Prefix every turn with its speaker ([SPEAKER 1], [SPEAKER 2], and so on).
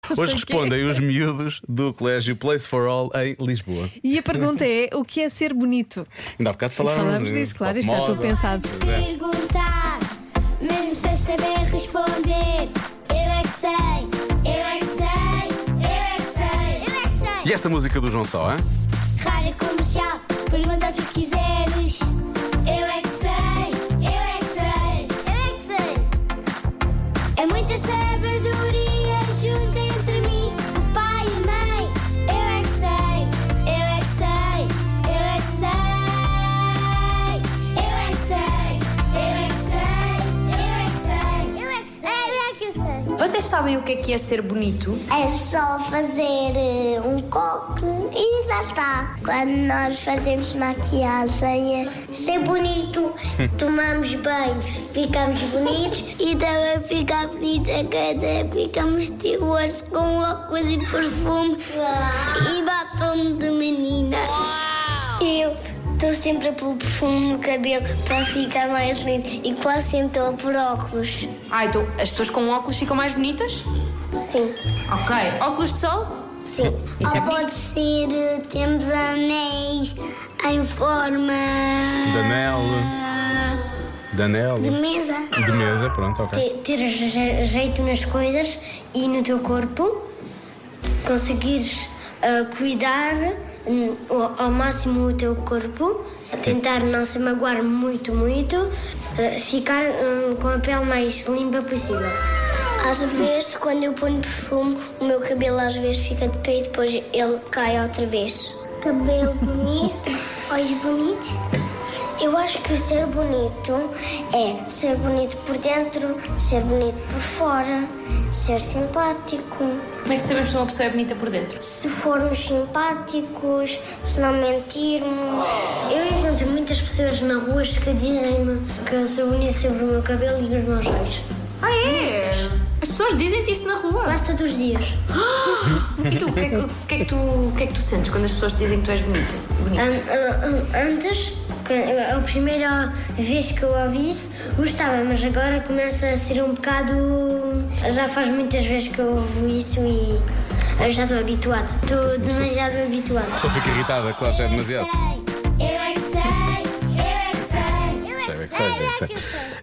[SPEAKER 1] Hoje respondem os miúdos do Colégio Place for All em Lisboa.
[SPEAKER 2] E a pergunta é: o que é ser bonito?
[SPEAKER 1] Ainda há bocado
[SPEAKER 2] Falamos disso, claro, isto está tudo pensado.
[SPEAKER 3] Perguntar, mesmo sem saber responder. Eu é que sei, eu é que sei, eu é que sei, eu é que sei.
[SPEAKER 1] E esta música do João Só, hein?
[SPEAKER 3] Rádio Comercial, pergunta o que quiseres. Eu é que sei, eu é que sei, eu é que sei. É muita sabedoria junto entre mim, o pai e a mãe. Eu é que sei, eu é que sei, eu é que sei. Eu é que sei, eu é que sei, eu é que sei, eu é que sei, eu é que sei.
[SPEAKER 4] Vocês sabem o que é ser bonito?
[SPEAKER 3] É só fazer um coque e já está. Quando nós fazemos maquiagem, é ser bonito. Tomamos banho, ficamos bonitos e também fica bonita a cara. Ficamos estilosos com óculos e perfume e batom de menina. Eu estou sempre a pôr perfume no cabelo para ficar mais lindo e quase sempre estou a pôr óculos.
[SPEAKER 4] Então as pessoas com óculos ficam mais bonitas?
[SPEAKER 3] Sim.
[SPEAKER 4] Ok. Óculos de sol?
[SPEAKER 3] Sim.
[SPEAKER 4] Isso é
[SPEAKER 3] Ou pode ser, temos anéis em forma
[SPEAKER 1] De anel.
[SPEAKER 3] de mesa.
[SPEAKER 1] De mesa, pronto, ok.
[SPEAKER 3] Ter jeito nas coisas e no teu corpo, conseguires cuidar ao máximo o teu corpo, tentar não se magoar muito, ficar com a pele mais limpa possível. Às vezes, quando eu ponho perfume, o meu cabelo às vezes fica de pé e depois ele cai outra vez. Cabelo bonito, olhos bonitos. Eu acho que ser bonito é ser bonito por dentro, ser bonito por fora, ser simpático.
[SPEAKER 4] Como é que sabemos se uma pessoa é bonita por dentro?
[SPEAKER 3] Se formos simpáticos, se não mentirmos. Eu encontro muitas pessoas na rua que dizem-me que eu sou bonita sobre o meu cabelo e os meus olhos.
[SPEAKER 4] Ah, é? As pessoas dizem-te isso na rua?
[SPEAKER 3] Quase todos os dias.
[SPEAKER 4] E tu, o que é que tu sentes quando as pessoas te dizem que tu és bonita?
[SPEAKER 3] Antes, a primeira vez que eu ouvi isso, gostava, mas agora começa a ser um bocado. Já faz muitas vezes que eu ouvo isso e eu já estou habituado. Estou demasiado habituado.
[SPEAKER 1] Só fico irritada, claro, já é demasiado.
[SPEAKER 3] Eu é que sei, eu é que sei, eu é que sei, eu é que sei.